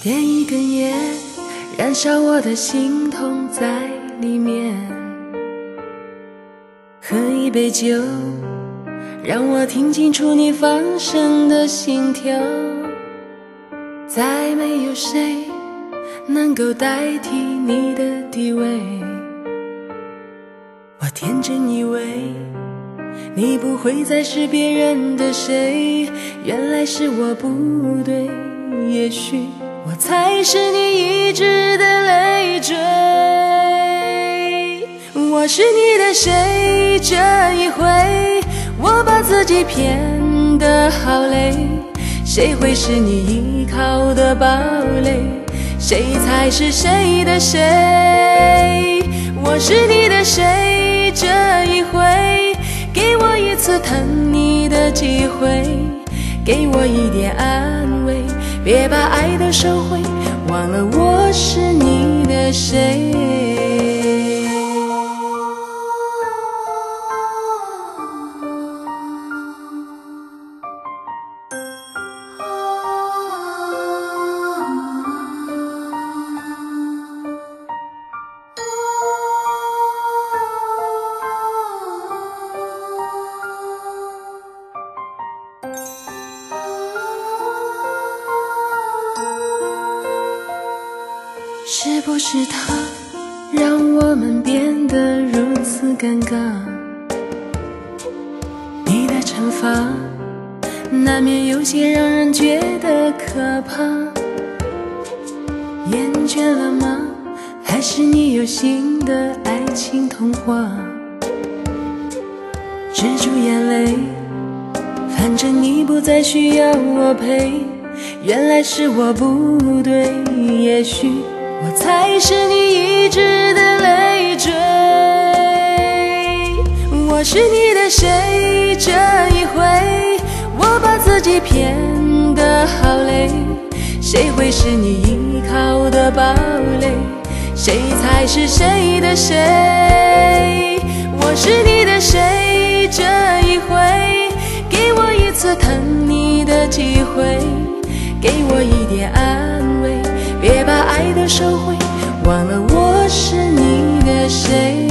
点一根烟，燃烧我的心痛在里面。喝一杯酒，让我听清楚你放声的心跳。再没有谁能够代替你的地位。我天真以为你不会再是别人的谁，原来是我不对，也许我才是你一直的累赘。我是你的谁？这一回我把自己骗得好累，谁会是你依靠的堡垒？谁才是谁的谁？我是你的谁？这一回给我一次疼你的机会，给我一点安慰，别把爱都收回，忘了我是你的谁。是不是他让我们变得如此尴尬？你的惩罚难免有些让人觉得可怕。厌倦了吗？还是你有新的爱情童话？止住眼泪，反正你不再需要我陪。原来是我不对，也许我才是你一直的累赘。我是你的谁？这一回我把自己骗得好累，谁会是你依靠的堡垒？谁才是谁的谁？我是你的谁？这一回给我一次疼你的机会，给我一点安慰，别把爱都收回，忘了我是你的谁。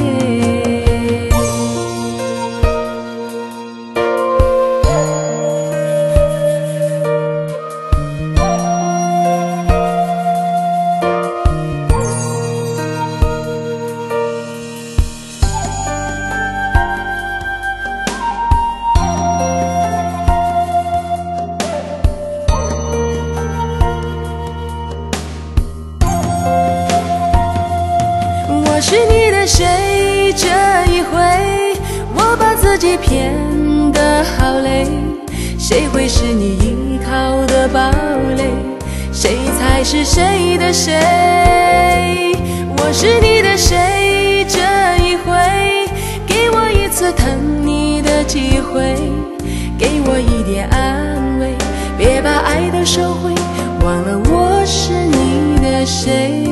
我是你的谁？这一回我把自己骗得好累，谁会是你依靠的堡垒？谁才是谁的谁？我是你的谁？这一回给我一次疼你的机会，给我一点安慰，别把爱都收回，忘了我是你的谁。